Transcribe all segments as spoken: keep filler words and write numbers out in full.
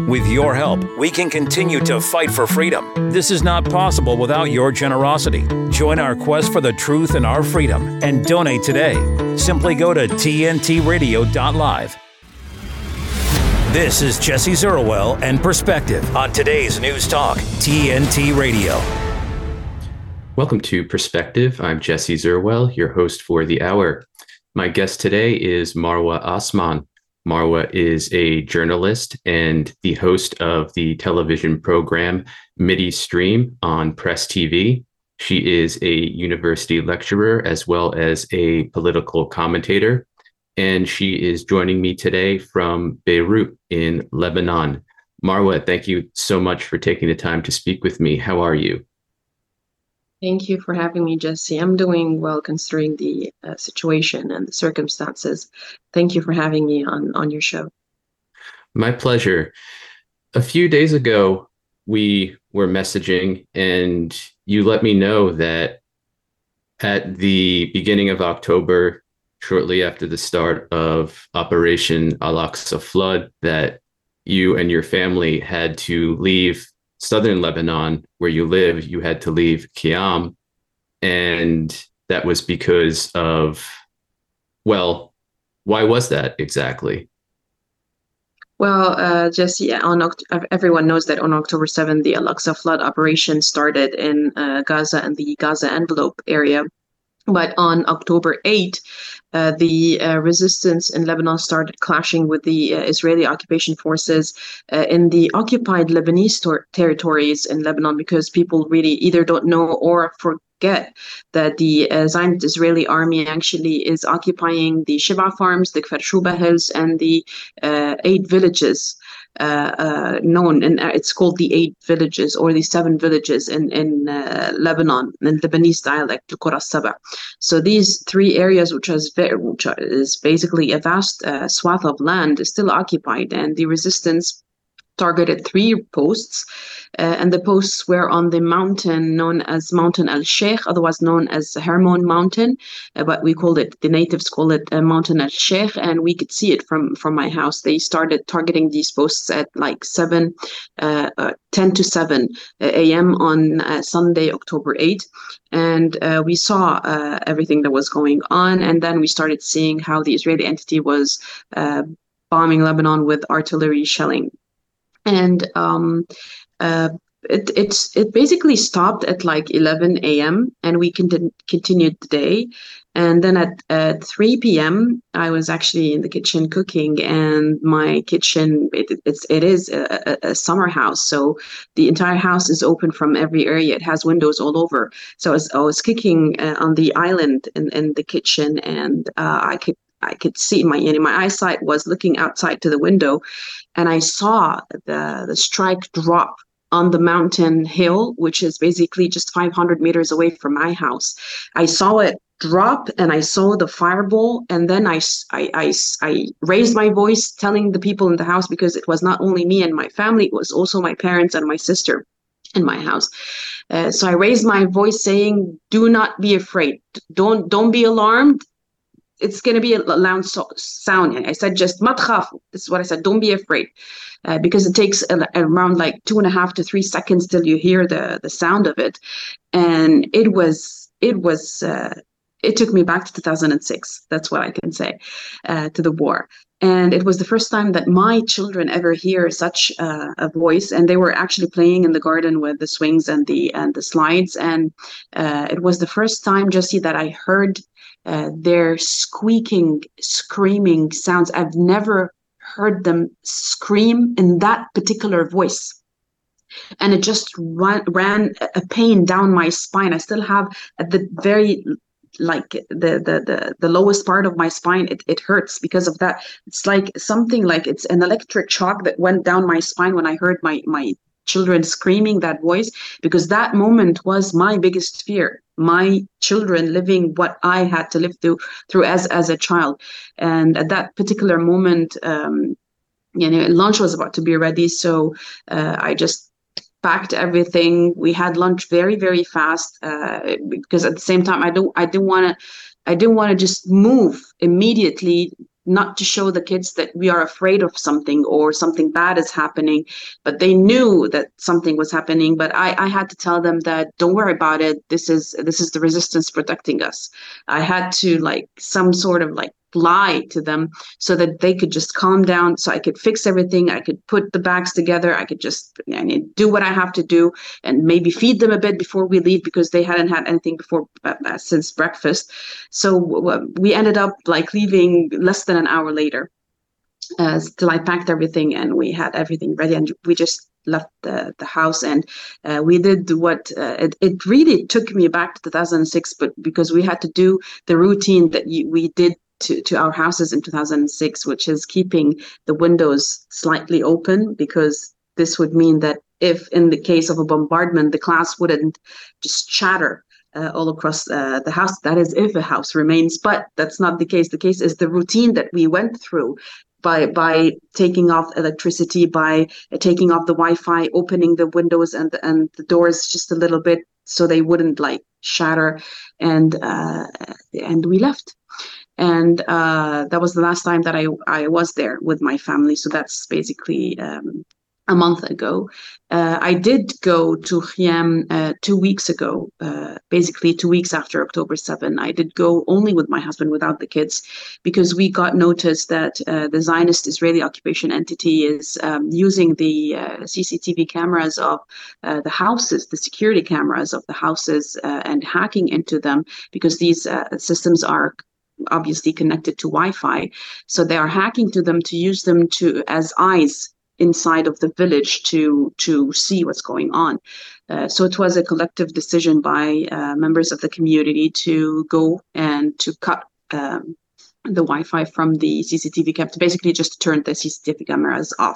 With your help, we can continue to fight for freedom. This is not possible without your generosity. Join our quest for the truth and our freedom and donate today. Simply go to T N T radio dot live. This is Jesse Zerwell and Perspective on today's News Talk, T N T Radio. Welcome to Perspective. I'm Jesse Zerwell, your host for the hour. My guest today is Marwa Osman. Marwa is a journalist and the host of the television program Midi Stream on Press T V. She is a university lecturer as well as a political commentator, and she is joining me today from Beirut in Lebanon. Marwa, thank you so much for taking the time to speak with me. How are you? Thank you for having me, Jesse. I'm doing well considering the uh, situation and the circumstances. Thank you for having me on, on your show. My pleasure. A few days ago, we were messaging and you let me know that at the beginning of October, shortly after the start of Operation Al-Aqsa Flood, that you and your family had to leave southern Lebanon, where you live. You had to leave Qiyam, and that was because of, well, why was that exactly? Well, uh, Jesse, on Oct- everyone knows that on October seventh, the Al-Aqsa flood operation started in uh, Gaza and the Gaza envelope area. But on October eighth, uh, the uh, resistance in Lebanon started clashing with the uh, Israeli occupation forces uh, in the occupied Lebanese tor- territories in Lebanon, because people really either don't know or forget that the uh, Zionist Israeli army actually is occupying the Shiba farms, the Kfar Shuba hills, and the uh, eight villages Uh, uh, known, and it's called the eight villages or the seven villages in in uh, Lebanon in Lebanese dialect, Qura Saba. So these three areas, which is very, which is basically a vast uh, swath of land, is still occupied, and the resistance targeted three posts, uh, and the posts were on the mountain known as Mountain Al-Sheikh, otherwise known as Hermon Mountain, uh, but we called it, the natives call it uh, Mountain Al-Sheikh, and we could see it from, from my house. They started targeting these posts at like seven, uh, uh, ten to seven a.m. on uh, Sunday, October eighth, and uh, we saw uh, everything that was going on, and then we started seeing how the Israeli entity was uh, bombing Lebanon with artillery shelling. And um, uh, it it's it basically stopped at like eleven a.m. and we conti- continued the day. And then at, at three p.m. I was actually in the kitchen cooking, and my kitchen it, it's it is a, a summer house, so the entire house is open from every area. It has windows all over. So I was, I was cooking uh, on the island in, in the kitchen, and uh, I could. I could see my, you know, my eyesight was looking outside to the window, and I saw the, the strike drop on the mountain hill, which is basically just five hundred meters away from my house. I saw it drop, and I saw the fireball, and then I, I, I, I raised my voice telling the people in the house, because it was not only me and my family, it was also my parents and my sister in my house. Uh, so I raised my voice saying, do not be afraid. Don't, don't be alarmed. It's going to be a loud so- sound. I said, just ma tkhafu. This is what I said. Don't be afraid, uh, because it takes a, around like two and a half to three seconds till you hear the the sound of it, and it was it was uh, it took me back to two thousand six. That's what I can say, uh, to the war. And it was the first time that my children ever hear such uh, a voice, and they were actually playing in the garden with the swings and the and the slides, and uh, it was the first time, Jesse, that I heard Uh, their squeaking, screaming sounds. I've never heard them scream in that particular voice. And it just ran, ran a pain down my spine. I still have at the very, like the, the, the, the lowest part of my spine, it, it hurts because of that. It's like something like it's an electric shock that went down my spine when I heard my, my children screaming that voice, because that moment was my biggest fear. My children living what I had to live through through as as a child. And at that particular moment, um, you know, lunch was about to be ready, so uh, I just packed everything. We had lunch very very fast, uh, because at the same time I don't I didn't want to I didn't want to just move immediately not to show the kids that we are afraid of something or something bad is happening, but they knew that something was happening. But I, I had to tell them that don't worry about it. This is this is the resistance protecting us. I had to like some sort of like lie to them so that they could just calm down, so I could fix everything. I could put the bags together. I could just I mean, do what I have to do and maybe feed them a bit before we leave because they hadn't had anything before uh, uh, since breakfast. So w- we ended up like leaving less than an hour later uh, till I packed everything and we had everything ready, and we just left the, the house. And uh, we did what uh, it, it really took me back to two thousand six, but because we had to do the routine that you, we did to, to our houses in two thousand six, which is keeping the windows slightly open, because this would mean that if in the case of a bombardment, the glass wouldn't just shatter uh, all across uh, the house. That is if a house remains, but that's not the case. The case is the routine that we went through by by taking off electricity, by taking off the Wi-Fi, opening the windows and, and the doors just a little bit so they wouldn't like shatter. And uh, and we left. And uh, that was the last time that I, I was there with my family. So that's basically um, a month ago. Uh, I did go to Khiem uh, two weeks ago, uh, basically two weeks after October seventh. I did go only with my husband, without the kids, because we got notice that uh, the Zionist Israeli occupation entity is um, using the uh, C C T V cameras of uh, the houses, the security cameras of the houses, uh, and hacking into them, because these uh, systems are obviously connected to Wi-Fi. So they are hacking to them to use them to as eyes inside of the village to to see what's going on. Uh, so it was a collective decision by uh, members of the community to go and to cut um, the Wi-Fi from the C C T V cam, to basically just turn the C C T V cameras off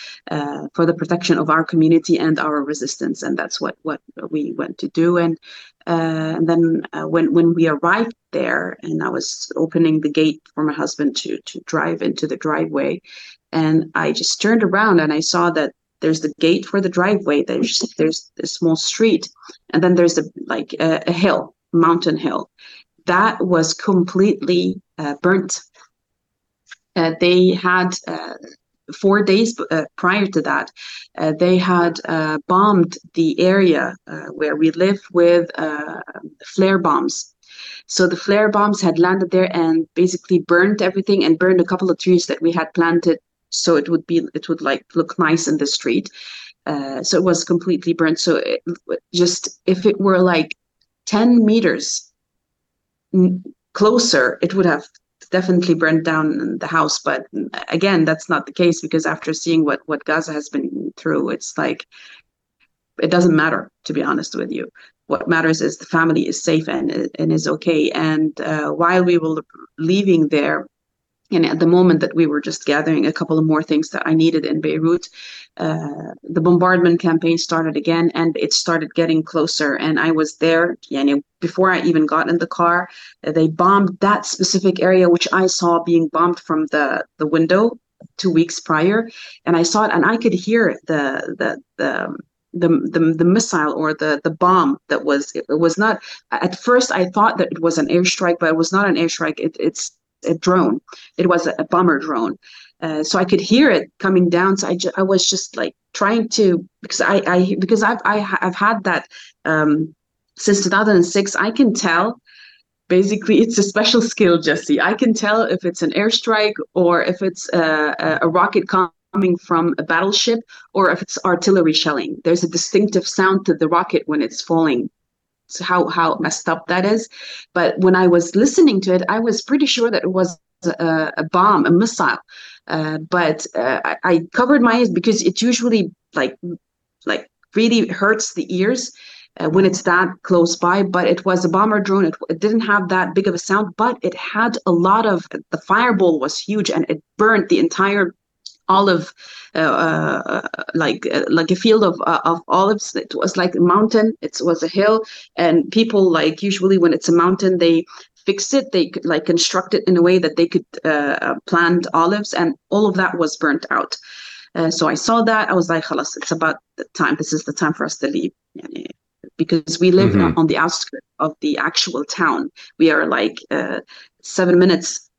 uh, for the protection of our community and our resistance. And that's what, what we went to do. And, uh, and then uh, when, when we arrived there, and I was opening the gate for my husband to, to drive into the driveway, and I just turned around and I saw that there's the gate for the driveway. There's there's a small street, and then there's a like a, a hill, mountain hill, that was completely uh, burnt. Uh, they had uh, four days uh, prior to that, uh, they had uh, bombed the area uh, where we live with uh, flare bombs. So the flare bombs had landed there and basically burned everything, and burned a couple of trees that we had planted, so it would be it would like look nice in the street. Uh, so it was completely burnt. So it, just if it were like ten meters closer, it would have definitely burned down the house. But again, that's not the case, because after seeing what what Gaza has been through, it's like it doesn't matter, to be honest with you. What matters is the family is safe and and is okay. And uh, while we were leaving there, and at the moment that we were just gathering a couple of more things that I needed in Beirut, uh, the bombardment campaign started again, and it started getting closer. And I was there, you know, before I even got in the car. Uh, they bombed that specific area, which I saw being bombed from the, the window two weeks prior. And I saw it, and I could hear the the the the the, the missile or the the bomb that was. It, it was not. At first, I thought that it was an airstrike, but it was not an airstrike. It, it's a drone. It was a bomber drone. Uh, so I could hear it coming down. So I, ju- I was just like trying to, because I, I because I've I, I've had that um, since two thousand six. I can tell. Basically, it's a special skill, Jesse. I can tell if it's an airstrike or if it's a, a rocket coming from a battleship, or if it's artillery shelling. There's a distinctive sound to the rocket when it's falling. So how how messed up that is. But when I was listening to it, I was pretty sure that it was a, a bomb, a missile. Uh, but uh, I, I covered my ears, because it usually like like really hurts the ears uh, when it's that close by. But it was a bomber drone. It, it didn't have that big of a sound, but it had a lot of, the fireball was huge, and it burned the entire olive, uh, uh, like uh, like a field of uh, of olives. It was like a mountain. It was a hill, and people, like, usually when it's a mountain, they fix it. They could like construct it in a way that they could uh, plant olives, and all of that was burnt out. Uh, so I saw that. I was like, "Khalas, it's about the time. This is the time for us to leave," because we live mm-hmm. on the outskirts of the actual town. We are like uh, seven minutes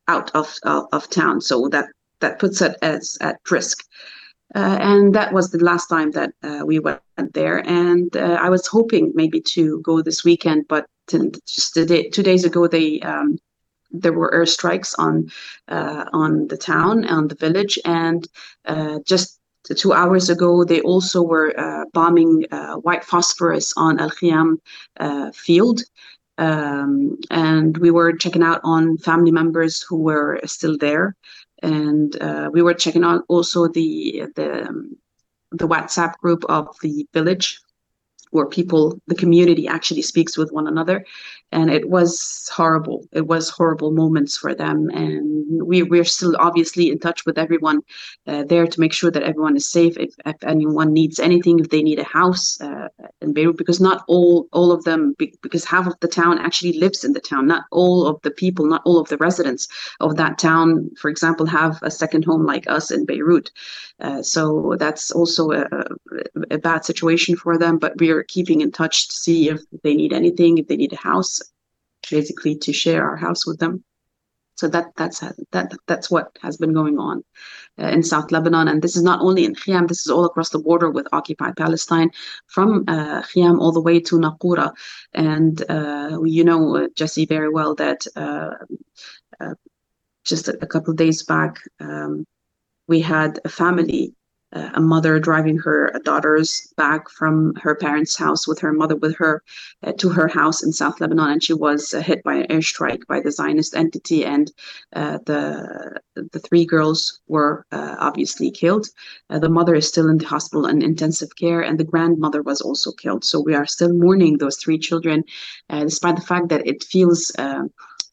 out of, of, of town. So that, that puts it as at risk. Uh, and that was the last time that uh, we went there. And uh, I was hoping maybe to go this weekend, but to, just a day, two days ago, they um, there were airstrikes on uh, on the town, on the village, and uh, just two hours ago, they also were uh, bombing uh, white phosphorus on Al Khiyam uh, field. Um, and we were checking out on family members who were still there. And uh, we were checking out also the the um, the WhatsApp group of the village, where people, the community actually speaks with one another. And it was horrible. It was horrible moments for them. And we, we're still obviously in touch with everyone uh, there to make sure that everyone is safe. If, if anyone needs anything, if they need a house uh, in Beirut, because not all, all of them, because half of the town actually lives in the town. Not all of the people, not all of the residents of that town, for example, have a second home like us in Beirut. Uh, so that's also a, a bad situation for them, but we are keeping in touch to see if they need anything, if they need a house, basically to share our house with them. So that that's that that's what has been going on uh, in South Lebanon, and this is not only in Khiyam. This is all across the border with occupied Palestine, from uh, Khiyam all the way to Naqoura. And uh, you know, uh, Jesse, very well that uh, uh, just a, a couple of days back, um, we had a family, uh, a mother driving her daughters back from her parents' house with her mother with her uh, to her house in South Lebanon, and she was uh, hit by an airstrike by the Zionist entity, and uh, the the three girls were uh, obviously killed. Uh, the mother is still in the hospital in intensive care, and the grandmother was also killed. So we are still mourning those three children, uh, despite the fact that it feels uh,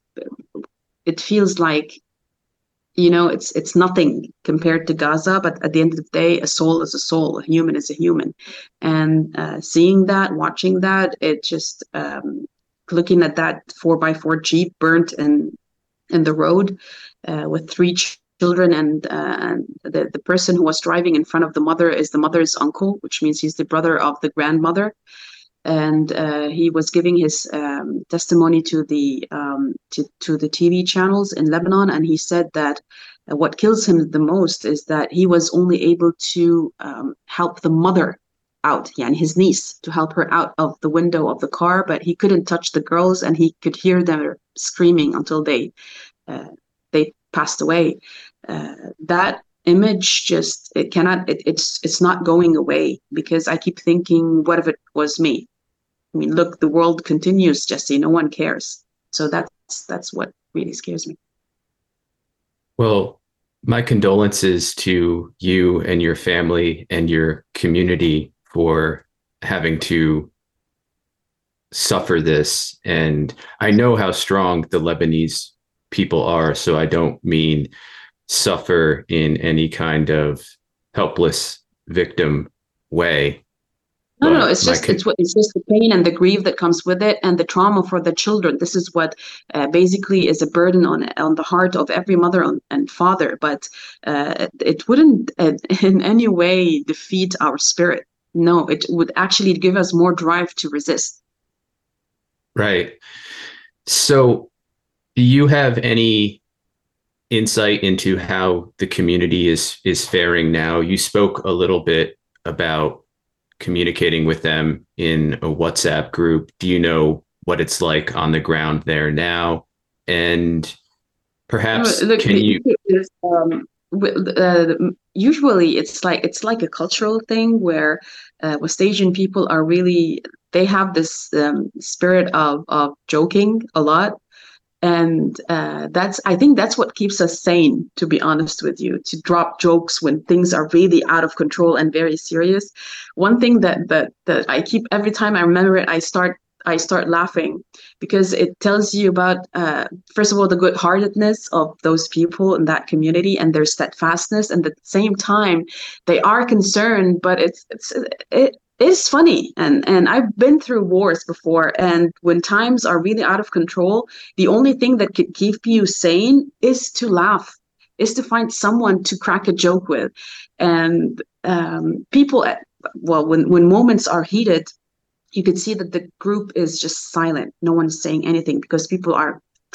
it feels like, you know, it's it's nothing compared to Gaza, but at the end of the day, a soul is a soul, a human is a human. And uh, seeing that, watching that, it just, um, looking at that four by four Jeep burnt in, in the road uh, with three ch- children, and, uh, and the, the person who was driving in front of the mother is the mother's uncle, which means he's the brother of the grandmother. And uh, he was giving his um, testimony to the um, to, to the T V channels in Lebanon, and he said that uh, what kills him the most is that he was only able to um, help the mother out, yeah, and his niece, to help her out of the window of the car, but he couldn't touch the girls, and he could hear them screaming until they uh, they passed away. Uh, that image just, it cannot, it, it's it's not going away, because I keep thinking, what if it was me? I mean, look, the world continues, Jesse. No one cares. So that's that's what really scares me. Well, my condolences to you and your family and your community for having to suffer this. And I know how strong the Lebanese people are, so I don't mean suffer in any kind of helpless victim way. No, no, no, it's just, con- it's what, it's just the pain and the grief that comes with it, and the trauma for the children. This is what uh, basically is a burden on on the heart of every mother and father. But uh, it wouldn't uh, in any way defeat our spirit. No, it would actually give us more drive to resist. Right. So, do you have any insight into how the community is is faring now? You spoke a little bit about communicating with them in a WhatsApp group. Do you know what it's like on the ground there now? And perhaps Look, can you? Is, um, uh, usually, it's like it's like a cultural thing where uh, West Asian people are really, they have this um, spirit of of joking a lot. And uh, that's, I think that's what keeps us sane, to be honest with you, to drop jokes when things are really out of control and very serious. One thing that that that I keep, every time I remember it, I start I start laughing, because it tells you about, uh, first of all, the good-heartedness of those people in that community and their steadfastness, and at the same time, they are concerned, but it's it's it. It's funny, and and I've been through wars before, and when times are really out of control, the only thing that could keep you sane is to laugh, is to find someone to crack a joke with. And um, people, at, well, when when moments are heated, you could see that the group is just silent. No one's saying anything, because people are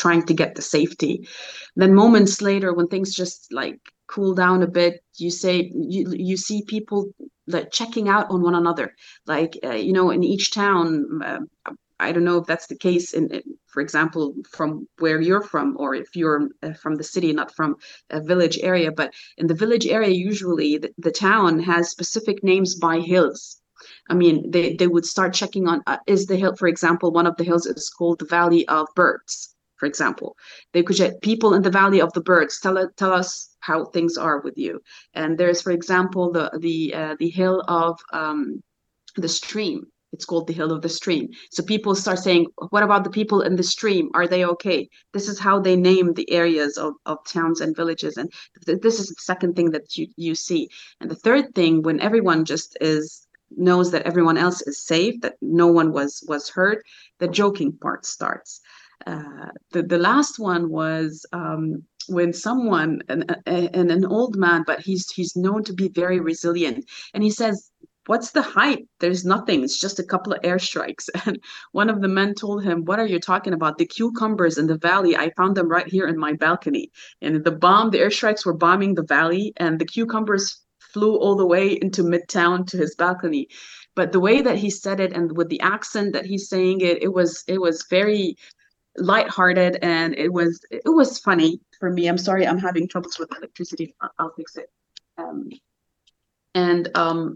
trying to get to safety. Then moments later, when things just like cool down a bit, you say you you see people like checking out on one another. Like uh, you know, in each town, uh, I don't know if that's the case in, in, for example, from where you're from, or if you're uh, from the city, not from a village area. But in the village area, usually the, the town has specific names by hills. I mean, they, they would start checking on, uh, is the hill, for example, one of the hills is called the Valley of Birds, for example. They could check people in the Valley of the Birds, tell, tell us how things are with you. And there's, for example, the, the, uh, the hill of um, the stream. It's called the Hill of the Stream. So people start saying, what about the people in the stream? Are they okay? This is how they name the areas of, of towns and villages. And th- this is the second thing that you, you see. And the third thing, when everyone just is knows that everyone else is safe, that no one was was hurt, the joking part starts. Uh, the, the last one was um, when someone, an, an, an old man, but he's he's known to be very resilient. And he says, what's the hype? There's nothing. It's just a couple of airstrikes. And one of the men told him, what are you talking about? The cucumbers in the valley, I found them right here in my balcony. And the bomb, the airstrikes were bombing the valley, and the cucumbers flew all the way into Midtown to his balcony. But the way that he said it, and with the accent that he's saying it, it was it was very lighthearted, and it was it was funny for me. I'm sorry, I'm having troubles with electricity. I'll, I'll fix it. Um, and um,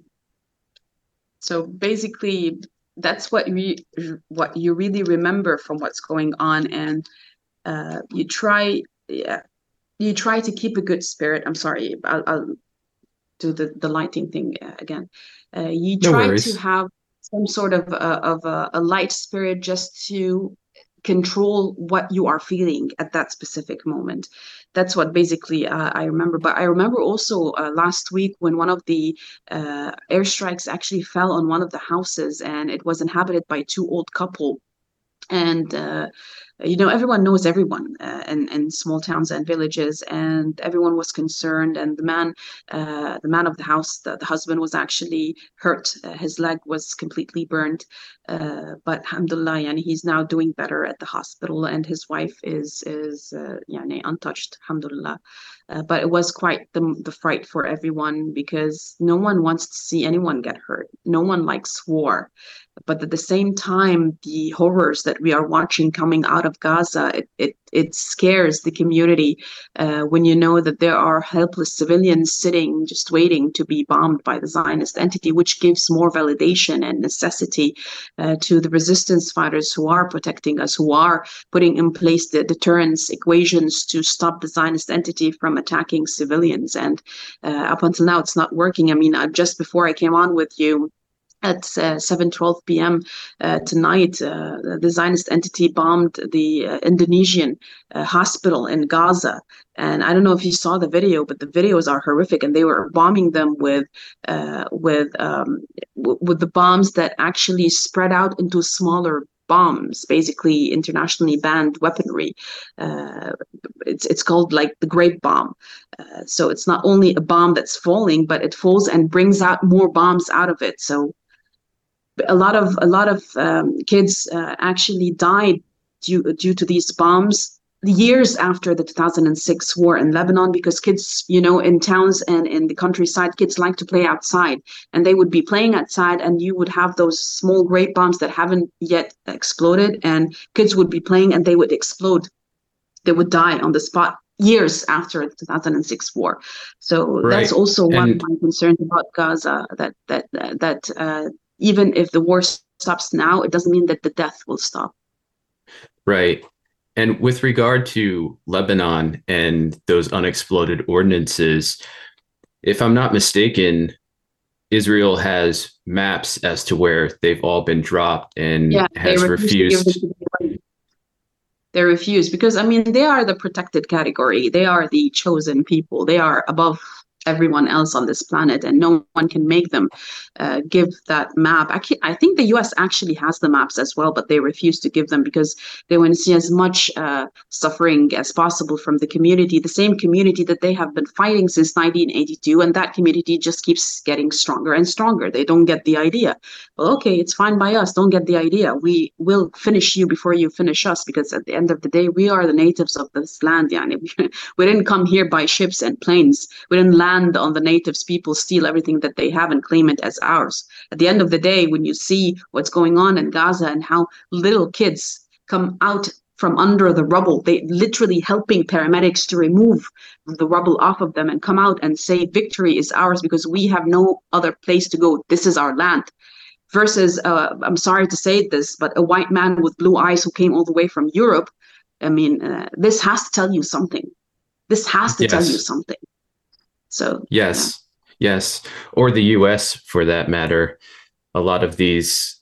So basically, that's what you what you really remember from what's going on, and uh, you try, yeah, you try to keep a good spirit. I'm sorry, I'll, I'll do the the lighting thing again. Uh, you No try worries. to have some sort of a, of a, a light spirit, just to control what you are feeling at that specific moment. That's what basically uh, I remember. But I remember also uh, last week when one of the uh, airstrikes actually fell on one of the houses, and it was inhabited by two old couple. And uh, you know, everyone knows everyone uh, in, in small towns and villages, and everyone was concerned. And the man, uh, the man of the house, the, the husband was actually hurt. Uh, his leg was completely burned, uh, but alhamdulillah, yani he's now doing better at the hospital, and his wife is is uh, yani untouched, alhamdulillah. Uh, but it was quite the, the fright for everyone, because no one wants to see anyone get hurt. No one likes war. But at the same time, the horrors that we are watching coming out of Gaza, it it, it scares the community uh, when you know that there are helpless civilians sitting just waiting to be bombed by the Zionist entity, which gives more validation and necessity uh, to the resistance fighters who are protecting us, who are putting in place the deterrence equations to stop the Zionist entity from attacking civilians. And uh, up until now, it's not working. I mean, uh, just before I came on with you, at uh, seven twelve p.m. Uh, tonight, uh, the Zionist entity bombed the uh, Indonesian uh, hospital in Gaza. And I don't know if you saw the video, but the videos are horrific. And they were bombing them with uh, with um, w- with the bombs that actually spread out into smaller bombs, basically internationally banned weaponry. Uh, it's it's called like the grape bomb. Uh, so it's not only a bomb that's falling, but it falls and brings out more bombs out of it. So a lot of a lot of um, kids uh, actually died due due to these bombs years after the two thousand six war in Lebanon, because kids, you know, in towns and in the countryside, kids like to play outside, and they would be playing outside, and you would have those small grape bombs that haven't yet exploded, and kids would be playing and they would explode. They would die on the spot years after the two thousand six war. So Right. that's also one And of my concerns about Gaza, that that that uh, even if the war stops now, it doesn't mean that the death will stop. right. And with regard to Lebanon and those unexploded ordinances, if I'm not mistaken, Israel has maps as to where they've all been dropped and Yeah, has they refuse to give refused. them to anybody. They refuse because, I mean, they are the protected category. They are the chosen people. They are above everyone else on this planet, and no one can make them uh, give that map. I, I think the U S actually has the maps as well, but they refuse to give them because they want to see as much uh, suffering as possible from the community, the same community that they have been fighting since nineteen eighty-two, and that community just keeps getting stronger and stronger. They don't get the idea. Well, okay, it's fine by us. Don't get the idea. We will finish you before you finish us, because at the end of the day, we are the natives of this land. Yani. We didn't come here by ships and planes. We didn't land on the natives' people, steal everything that they have and claim it as ours. At the end of the day, when you see what's going on in Gaza and how little kids come out from under the rubble, they literally helping paramedics to remove the rubble off of them and come out and say victory is ours because we have no other place to go. This is our land. Versus, uh, I'm sorry to say this, but a white man with blue eyes who came all the way from Europe. I mean, uh, this has to tell you something. This has to Yes. tell you something. So Yes, yes. Or the U S for that matter. A lot of these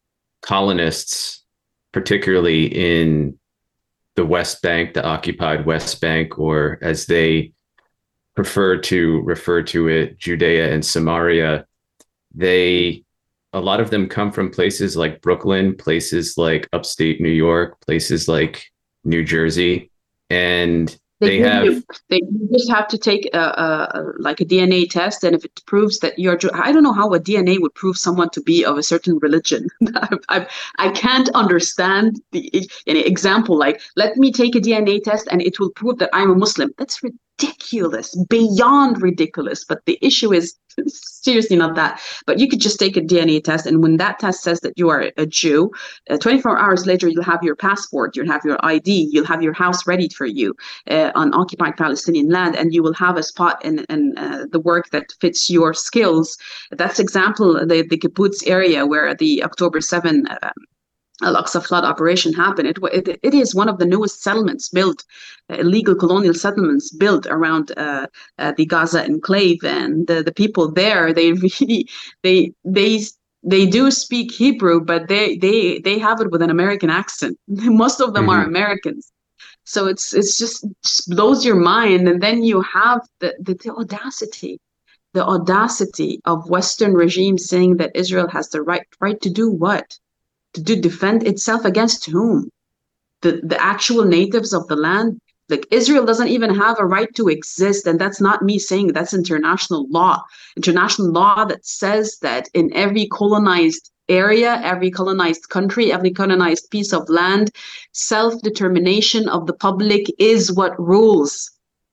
colonists, particularly in the West Bank, the occupied West Bank, or as they prefer to refer to it, Judea and Samaria, they, a lot of them come from places like Brooklyn, places like upstate New York, places like New Jersey, and they, give have you, they you just have to take a, a like a D N A test, and if it proves that you're, I don't know how a D N A would prove someone to be of a certain religion. I, I, I can't understand the an example like, let me take a D N A test and it will prove that I'm a Muslim. That's ridiculous, beyond ridiculous. But the issue is seriously not that. But you could just take a D N A test, and when that test says that you are a Jew, uh, twenty-four hours later you'll have your passport, you'll have your I D, you'll have your house ready for you uh, on occupied Palestinian land, and you will have a spot in, in uh, the work that fits your skills. That's example the, the kibbutz area where the October seventh uh, Al-Aqsa flood operation happened. It, it, it is one of the newest settlements built, uh, illegal colonial settlements built around uh, uh, the Gaza enclave, and the, the people there, they really, they they they do speak Hebrew, but they they they have it with an American accent. Most of them mm-hmm. are Americans, so it's it's just, just blows your mind. And then you have the the, the audacity. The audacity of Western regimes saying that Israel has the right right to do what? To do defend itself against whom? The the actual natives of the land? Like, Israel doesn't even have a right to exist, and that's not me saying, that's international law. International law that says that in every colonized area, every colonized country, every colonized piece of land, self-determination of the public is what rules.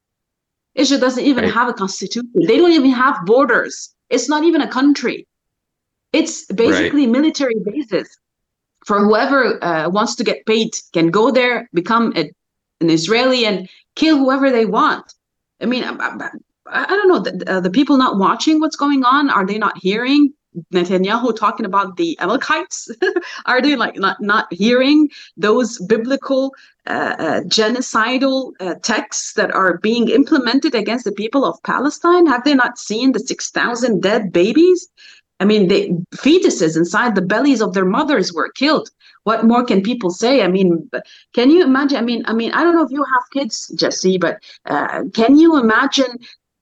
Israel doesn't even right. have a constitution. They don't even have borders. It's not even a country. It's basically right. military bases. For whoever uh, wants to get paid can go there, become a, an Israeli, and kill whoever they want. I mean, I, I, I don't know, the, uh, the people not watching what's going on, are they not hearing Netanyahu talking about the Amalekites? Are they like not, not hearing those biblical uh, uh, genocidal uh, texts that are being implemented against the people of Palestine? Have they not seen the six thousand dead babies? I mean, the fetuses inside the bellies of their mothers were killed. What more can people say? I mean, can you imagine? I mean, I mean, I don't know if you have kids, Jesse, but uh, can you imagine,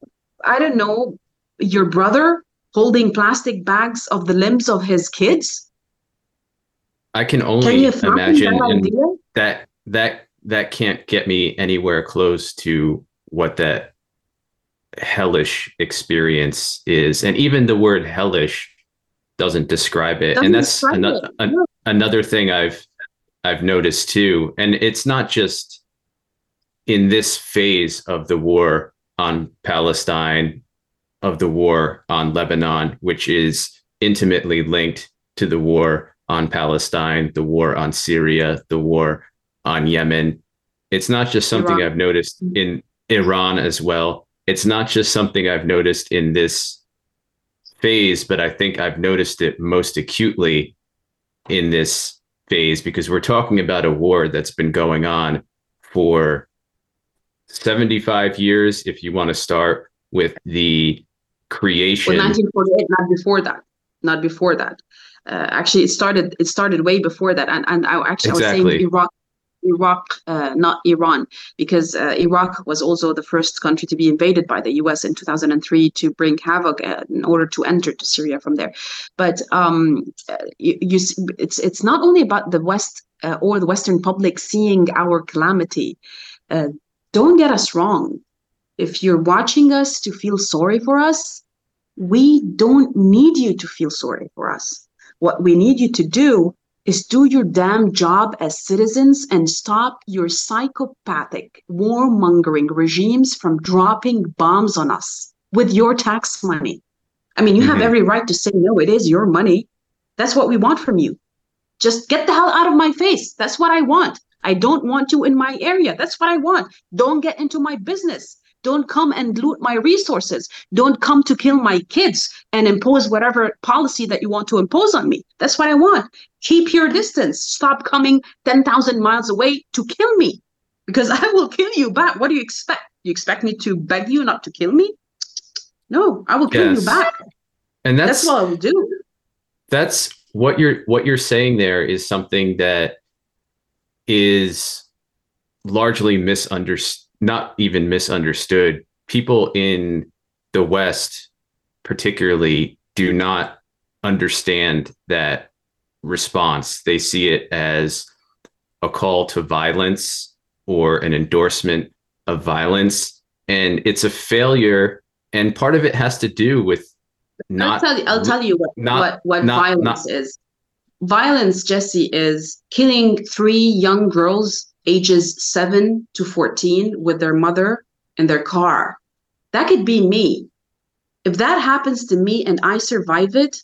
I don't know, your brother holding plastic bags of the limbs of his kids? I can only can imagine that, that that that can't get me anywhere close to what that hellish experience is, and even the word hellish doesn't describe it. Doesn't and that's another an, no. another thing I've I've noticed too. And it's not just in this phase of the war on Palestine, of the war on Lebanon, which is intimately linked to the war on Palestine, the war on Syria, the war on Yemen. It's not just something Iran. I've noticed in Iran as well. It's not just something I've noticed in this phase, but I think I've noticed it most acutely in this phase, because we're talking about a war that's been going on for seventy-five years, if you want to start with the creation. Well, nineteen forty-eight, not before that. Not before that. Uh, actually, it started. It started way before that, and and I actually exactly. I was saying Iraq. Iraq, uh, not Iran, because uh, Iraq was also the first country to be invaded by the U S in two thousand three to bring havoc uh, in order to enter to Syria from there. But um, you, you, it's it's not only about the West uh, or the Western public seeing our calamity. Uh, don't get us wrong. If you're watching us to feel sorry for us, we don't need you to feel sorry for us. What we need you to do is do your damn job as citizens and stop your psychopathic, warmongering regimes from dropping bombs on us with your tax money. I mean, you mm-hmm. have every right to say, no, it is your money. That's what we want from you. Just get the hell out of my face. That's what I want. I don't want you in my area. That's what I want. Don't get into my business. Don't come and loot my resources. Don't come to kill my kids and impose whatever policy that you want to impose on me. That's what I want. Keep your distance. Stop coming ten thousand miles away to kill me, because I will kill you back. What do you expect? You expect me to beg you not to kill me? No, I will kill yes. you back. And that's, that's what I will do. That's what you're what you're saying there is something that is largely misunderstood. Not even misunderstood. People in the West, particularly, do not understand that response. They see it as a call to violence or an endorsement of violence. And it's a failure. And part of it has to do with not... I'll tell you, I'll tell you what, not, what, what not, violence not, is. Violence, Jesse, is killing three young girls ages seven to fourteen with their mother in their car. That could be me. If that happens to me and I survive it,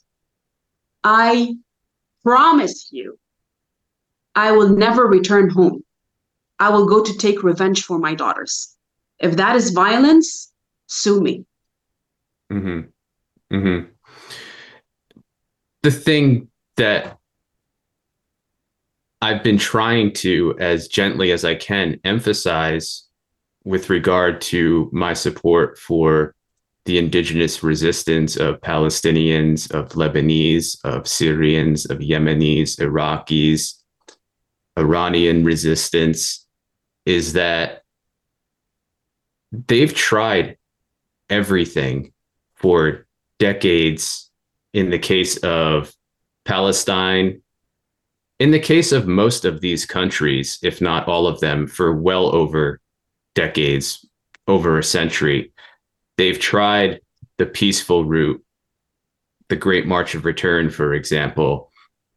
I promise you, I will never return home. I will go to take revenge for my daughters. If that is violence, sue me. Mm-hmm. Mm-hmm. The thing that I've been trying to, as gently as I can, emphasize with regard to my support for the indigenous resistance of Palestinians, of Lebanese, of Syrians, of Yemenis, Iraqis, Iranian resistance, is that they've tried everything for decades in the case of Palestine. In the case of most of these countries, if not all of them, for well over decades, over a century, they've tried the peaceful route, the Great March of Return, for example,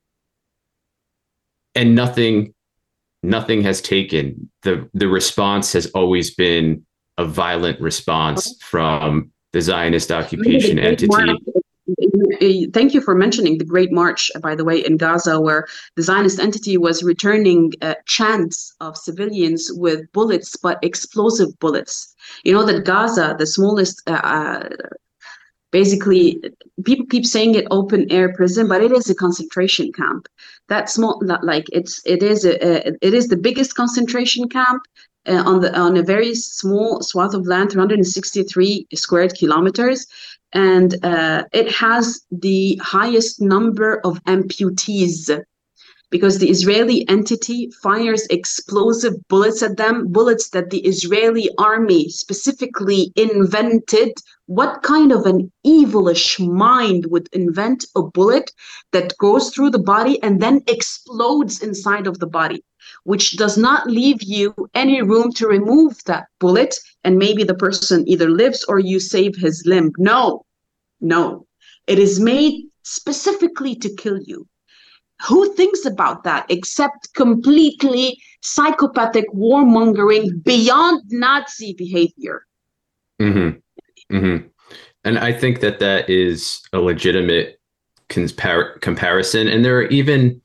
and nothing, nothing has taken. The, the response has always been a violent response from the Zionist occupation entity. Thank you for mentioning the Great March, by the way, in Gaza, where the Zionist entity was returning uh, chants of civilians with bullets, but explosive bullets. You know that Gaza, the smallest, uh, uh, basically, people keep saying it open air prison, but it is a concentration camp. That small, like it's, it is, a, it is the biggest concentration camp uh, on the on a very small swath of land, three hundred sixty-three square kilometers. And uh, it has the highest number of amputees because the Israeli entity fires explosive bullets at them, bullets that the Israeli army specifically invented. What kind of an evilish mind would invent a bullet that goes through the body and then explodes inside of the body, which does not leave you any room to remove that bullet and maybe the person either lives or you save his limb? No, no. It is made specifically to kill you. Who thinks about that except completely psychopathic warmongering beyond Nazi behavior? Mm-hmm. Mm-hmm. And I think that that is a legitimate compar- comparison. And there are even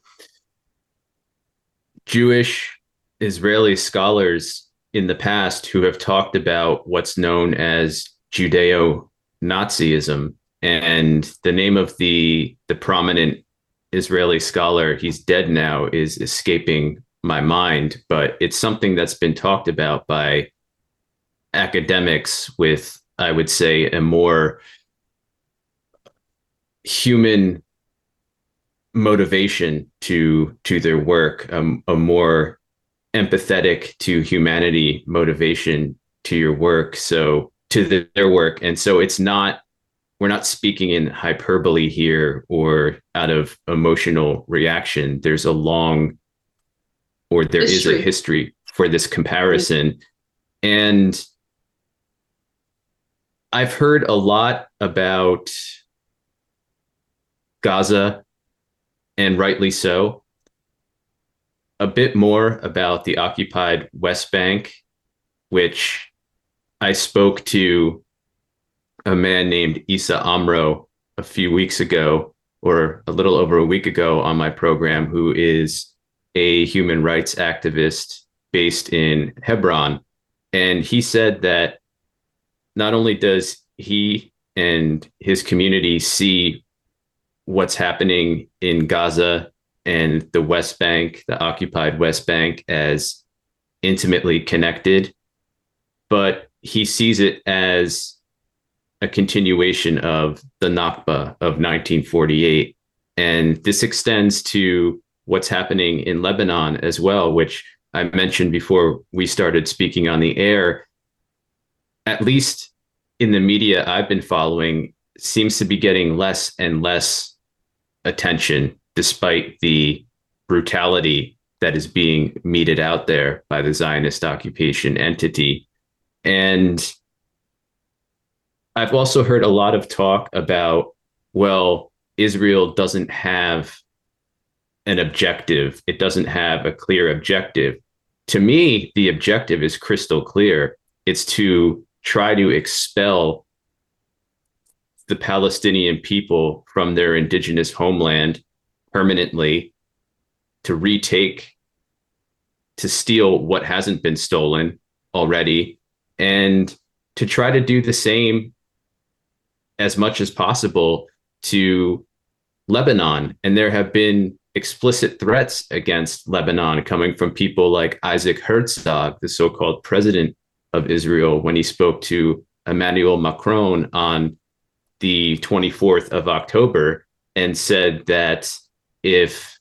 Jewish Israeli scholars in the past who have talked about what's known as Judeo-Nazism. And the name of the the prominent Israeli scholar, he's dead now, is escaping my mind, but it's something that's been talked about by academics with, I would say, a more human motivation to to their work, um, a more empathetic to humanity motivation to your work, so to the, their work. And so it's not, we're not speaking in hyperbole here or out of emotional reaction. There's a long, or there history. is a history for this comparison. And I've heard a lot about Gaza, and rightly so. A bit more about the occupied West Bank, which I spoke to a man named Issa Amro a few weeks ago, or a little over a week ago on my program, who is a human rights activist based in Hebron. And he said that not only does he and his community see what's happening in Gaza and the West Bank, the occupied West Bank, as intimately connected, but he sees it as a continuation of the Nakba of nineteen forty-eight. And this extends to what's happening in Lebanon as well, which I mentioned before we started speaking on the air. At least in the media I've been following, seems to be getting less and less attention, despite the brutality that is being meted out there by the Zionist occupation entity. And I've also heard a lot of talk about, well, Israel doesn't have an objective. It doesn't have a clear objective. To me, the objective is crystal clear. It's to try to expel the Palestinian people from their indigenous homeland permanently, to retake, to steal what hasn't been stolen already, and to try to do the same as much as possible to Lebanon. And there have been explicit threats against Lebanon coming from people like Isaac Herzog, the so-called president of Israel, when he spoke to Emmanuel Macron on the twenty-fourth of October, and said that if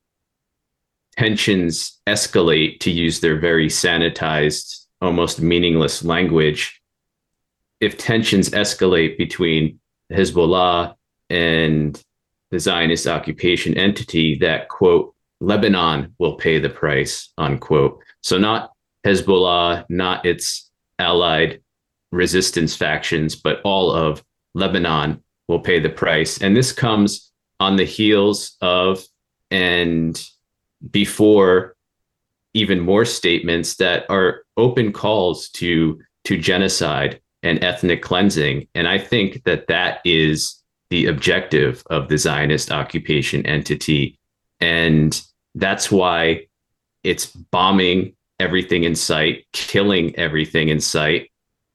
tensions escalate, to use their very sanitized, almost meaningless language, if tensions escalate between Hezbollah and the Zionist occupation entity, that, quote, Lebanon will pay the price, unquote. So not Hezbollah, not its allied resistance factions, but all of Lebanon will pay the price. And this comes on the heels of and before even more statements that are open calls to to genocide and ethnic cleansing. And I think that that is the objective of the Zionist occupation entity. And that's why it's bombing everything in sight, killing everything in sight.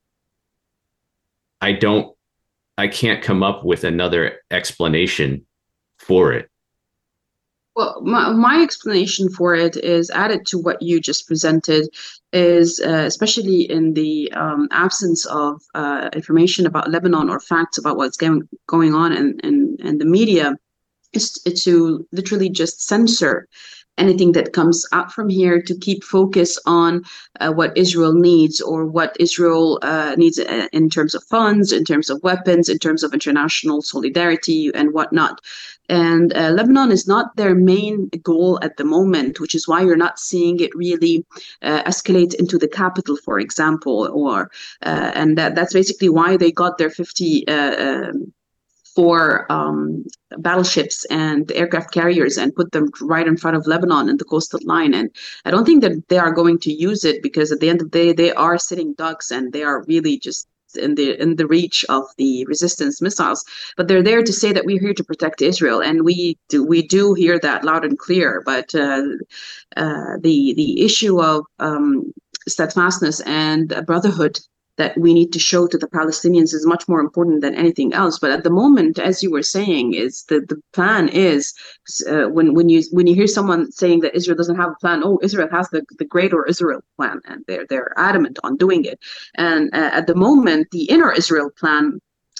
I don't, I can't come up with another explanation for it. Well, my, my explanation for it is added to what you just presented, is uh, especially in the um, absence of uh, information about Lebanon or facts about what's going, going on in, in, in the media, is to literally just censor anything that comes out from here to keep focus on uh, what Israel needs, or what Israel uh, needs in terms of funds, in terms of weapons, in terms of international solidarity and whatnot. And uh, Lebanon is not their main goal at the moment, which is why you're not seeing it really uh, escalate into the capital, for example, or uh, and that, that's basically why they got their fifty uh, um, for um, battleships and aircraft carriers and put them right in front of Lebanon in the coastal line. And I don't think that they are going to use it, because at the end of the day, they are sitting ducks and they are really just in the in the reach of the resistance missiles. But they're there to say that we're here to protect Israel, and we do we do hear that loud and clear. But uh, uh, the the issue of um, steadfastness and brotherhood that we need to show to the Palestinians is much more important than anything else. But at the moment, as you were saying, is the, the plan is uh, when when you when you hear someone saying that Israel doesn't have a plan, oh, Israel has the, the Greater Israel plan, and they're they're adamant on doing it. And uh, at the moment, the Inner Israel plan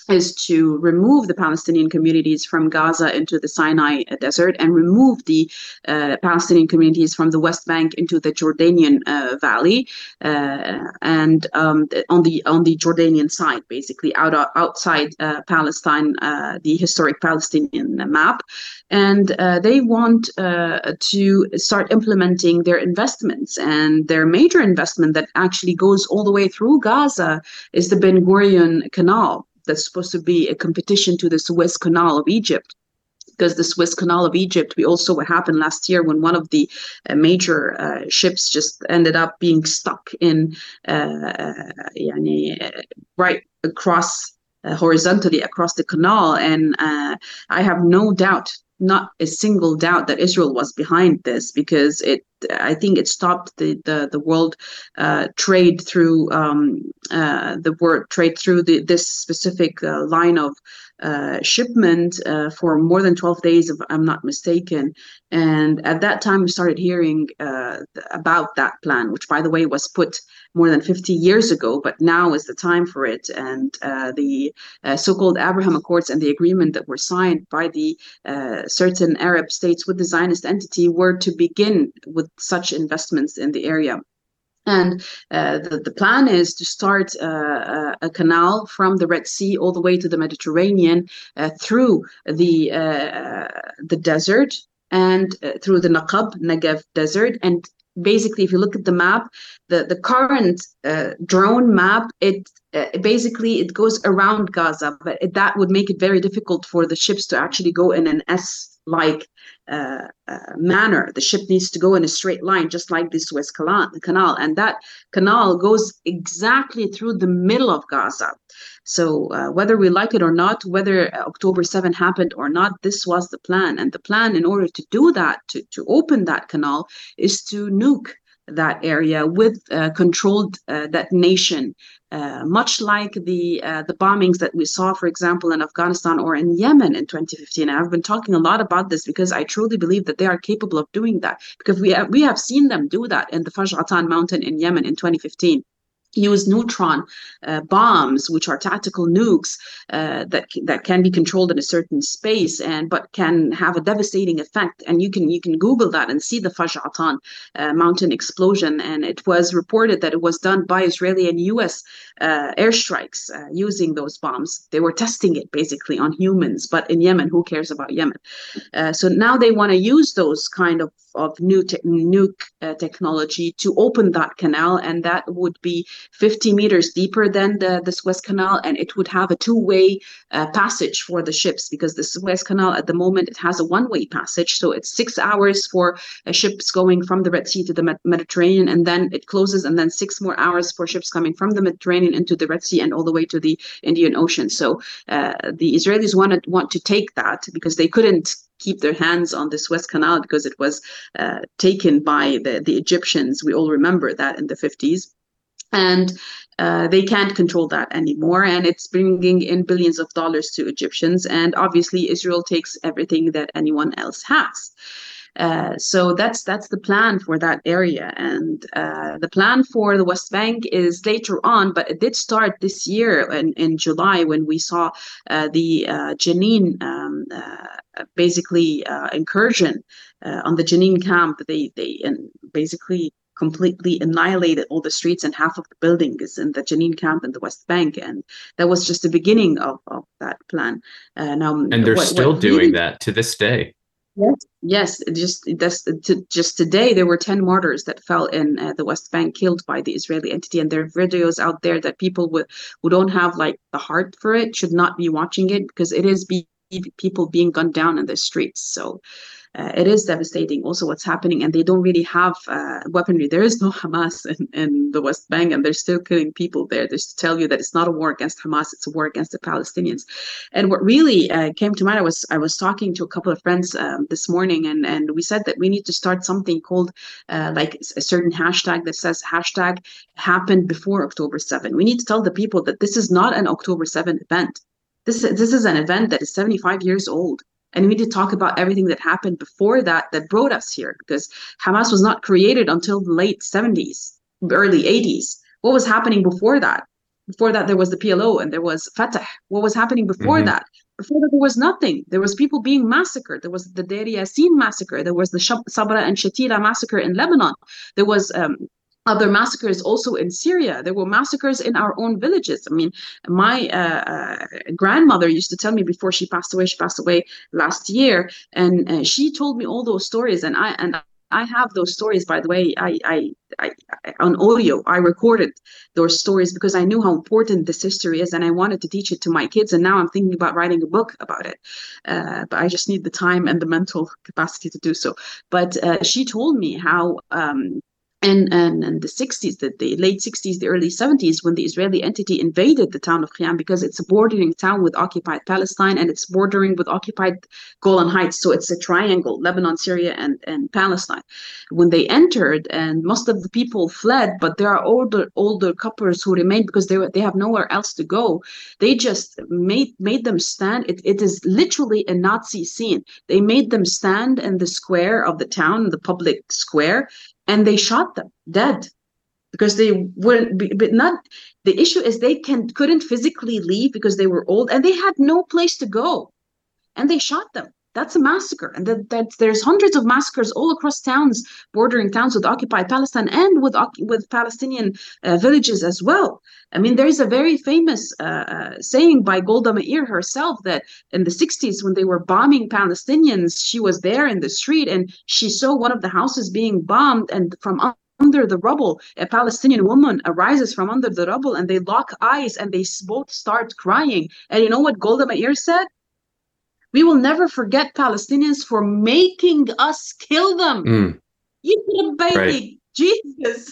is to remove the Palestinian communities from Gaza into the Sinai desert and remove the uh, Palestinian communities from the West Bank into the Jordanian uh, Valley uh, and um, on the on the Jordanian side, basically out outside uh, Palestine, uh, the historic Palestinian map. And uh, they want uh, to start implementing their investments, and their major investment that actually goes all the way through Gaza is the Ben Gurion Canal. That's supposed to be a competition to the Suez Canal of Egypt, because the Suez Canal of Egypt, we also what happened last year when one of the uh, major uh, ships just ended up being stuck in uh, yani, uh, right across uh, horizontally across the canal. And uh, I have no doubt, not a single doubt, that Israel was behind this, because it I think it stopped the the, the world uh, trade through um, uh, the word trade through the, this specific uh, line of uh, shipment uh, for more than twelve days, if I'm not mistaken. And at that time, we started hearing uh, about that plan, which, by the way, was put more than fifty years ago, but now is the time for it. And uh, the uh, so-called Abraham Accords and the agreement that were signed by the uh, certain Arab states with the Zionist entity were to begin with such investments in the area. And uh, the, the plan is to start uh, a canal from the Red Sea all the way to the Mediterranean uh, through the uh, the desert and uh, through the Naqab, Negev desert. And basically, if you look at the map, the, the current uh, drone map, it uh, basically it goes around Gaza, but it, that would make it very difficult for the ships to actually go in an S-like uh, uh, manner. The ship needs to go in a straight line, just like the Suez Canal, canal, and that canal goes exactly through the middle of Gaza. So uh, whether we like it or not, whether October seventh happened or not, this was the plan. And the plan, in order to do that, to, to open that canal, is to nuke that area with uh, controlled uh, detonation, uh, much like the uh, the bombings that we saw, for example, in Afghanistan or in Yemen in twenty fifteen. And I've been talking a lot about this because I truly believe that they are capable of doing that, because we have, we have seen them do that in the Faj'atan mountain in Yemen in twenty fifteen. Use neutron uh, bombs, which are tactical nukes uh, that that can be controlled in a certain space, and but can have a devastating effect. And you can you can Google that and see the Faj'atan uh, mountain explosion. And it was reported that it was done by Israeli and U S uh, airstrikes uh, using those bombs. They were testing it basically on humans, but in Yemen, who cares about Yemen? Uh, so now they want to use those kind of of new te- nuke uh, technology to open that canal, and that would be fifty meters deeper than the, the Suez Canal, and it would have a two-way uh, passage for the ships, because the Suez Canal at the moment, it has a one-way passage, so it's six hours for uh, ships going from the Red Sea to the Med- Mediterranean, and then it closes, and then six more hours for ships coming from the Mediterranean into the Red Sea and all the way to the Indian Ocean. So uh, the Israelis wanted want to take that, because they couldn't keep their hands on the Suez Canal, because it was uh, taken by the, the Egyptians. We all remember that in the fifties. And uh, they can't control that anymore. And it's bringing in billions of dollars to Egyptians. And obviously, Israel takes everything that anyone else has. Uh, so that's that's the plan for that area. And uh, the plan for the West Bank is later on, but it did start this year in, in July, when we saw uh, the uh, Jenin um, uh, basically uh, incursion uh, on the Jenin camp. They they and basically completely annihilated all the streets, and half of the building is in the Jenin camp in the West Bank. And that was just the beginning of, of that plan. Uh, now, and they're what, still what doing really, that to this day. Yes, yes. Just that's to, just today there were ten martyrs that fell in uh, the West Bank, killed by the Israeli entity, and there are videos out there that people with who don't have like the heart for it should not be watching it, because it is be, people being gunned down in the streets. So uh, it is devastating also what's happening, and they don't really have uh, weaponry. There is no Hamas in, in the West Bank, and they're still killing people there. Just to tell you that it's not a war against Hamas, it's a war against the Palestinians. And what really uh, came to mind, I was I was talking to a couple of friends um, this morning, and, and we said that we need to start something called uh, like a certain hashtag that says hashtag happened before October seventh. We need to tell the people that this is not an October seventh event. This, this is an event that is seventy-five years old. And we need to talk about everything that happened before that, that brought us here, because Hamas was not created until the late seventies, early eighties. What was happening before that? Before that, there was the P L O and there was Fatah. What was happening before Mm-hmm. that? Before that, there was nothing. There was people being massacred. There was the Deir Yassin massacre. There was the Shab- Sabra and Shatila massacre in Lebanon. There was um, other massacres also in Syria. There were massacres in our own villages. I mean, my uh, uh, grandmother used to tell me before she passed away. She passed away last year, and uh, she told me all those stories. And I and I have those stories, by the way. I, I, I, I on audio. I recorded those stories because I knew how important this history is, and I wanted to teach it to my kids. And now I'm thinking about writing a book about it, uh, but I just need the time and the mental capacity to do so. But uh, she told me how. Um, And, and, and the sixties, the, the late sixties, the early seventies, when the Israeli entity invaded the town of Khiam, because it's a bordering town with occupied Palestine and it's bordering with occupied Golan Heights. So it's a triangle, Lebanon, Syria, and, and Palestine. When they entered, and most of the people fled, but there are older older couples who remained because they, they have nowhere else to go. They just made, made them stand. It, it is literally a Nazi scene. They made them stand in the square of the town, the public square, and they shot them dead because they weren't. But not the issue is they can couldn't physically leave because they were old and they had no place to go, and they shot them. That's a massacre, and that, that there's hundreds of massacres all across towns, bordering towns with occupied Palestine and with with Palestinian uh, villages as well. I mean, there is a very famous uh, uh, saying by Golda Meir herself that in the sixties, when they were bombing Palestinians, she was there in the street and she saw one of the houses being bombed, and from under the rubble, a Palestinian woman arises from under the rubble, and they lock eyes and they both start crying. And you know what Golda Meir said? We will never forget Palestinians for making us kill them. Mm. You baby, Right. Jesus,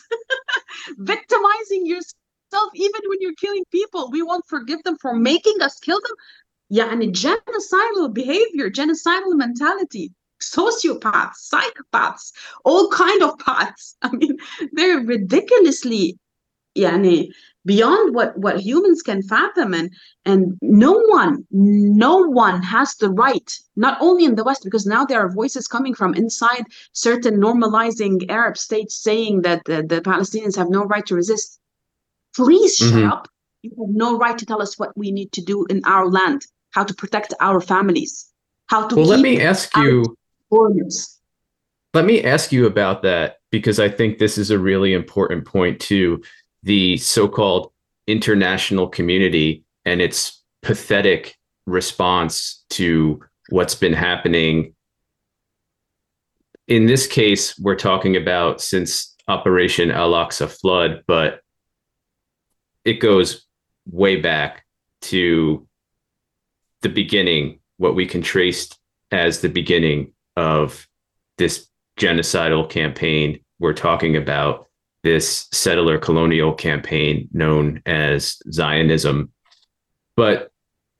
victimizing yourself even when you're killing people. We won't forgive them for making us kill them. Yani genocidal behavior, genocidal mentality, sociopaths, psychopaths, all kind of paths. I mean, they're ridiculously yani, beyond what, what humans can fathom. And and no one, no one has the right, not only in the West, because now there are voices coming from inside certain normalizing Arab states saying that the, the Palestinians have no right to resist. Please shut Mm-hmm. up. You have no right to tell us what we need to do in our land, how to protect our families, how to Well, keep let me ask you. borders. Let me ask you about that, because I think this is a really important point too. The so-called international community and its pathetic response to what's been happening. In this case, we're talking about since Operation Al-Aqsa Flood, but it goes way back to the beginning, what we can trace as the beginning of this genocidal campaign we're talking about, this settler colonial campaign known as Zionism. But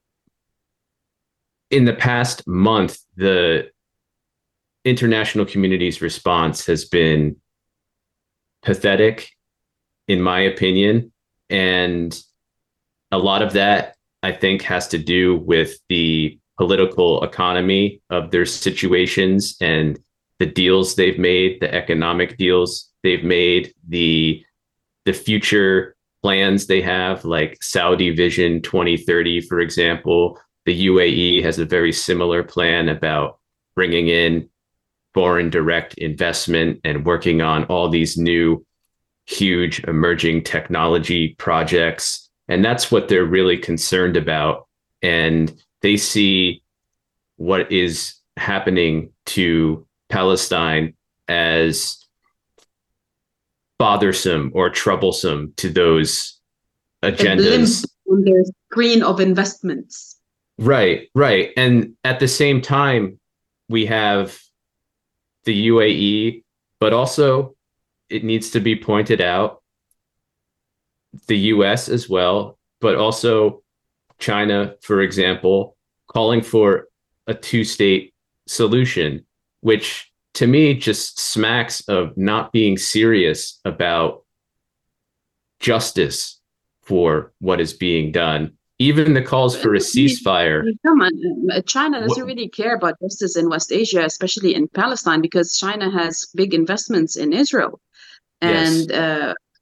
in the past month, the international community's response has been pathetic, in my opinion. And a lot of that, I think, has to do with the political economy of their situations and the deals they've made, the economic deals they've made, the the future plans they have, like Saudi Vision twenty thirty, for example. The U A E has a very similar plan about bringing in foreign direct investment and working on all these new, huge emerging technology projects. And that's what they're really concerned about. And they see what is happening to Palestine as bothersome or troublesome to those agendas. On their screen of investments. Right, right. And at the same time, we have the U A E, but also it needs to be pointed out, the U S as well, but also China, for example, calling for a two-state solution, which to me just smacks of not being serious about justice for what is being done. Even the calls for a ceasefire. Come on, China doesn't really care about justice in West Asia, especially in Palestine, because China has big investments in Israel. And Yes. uh,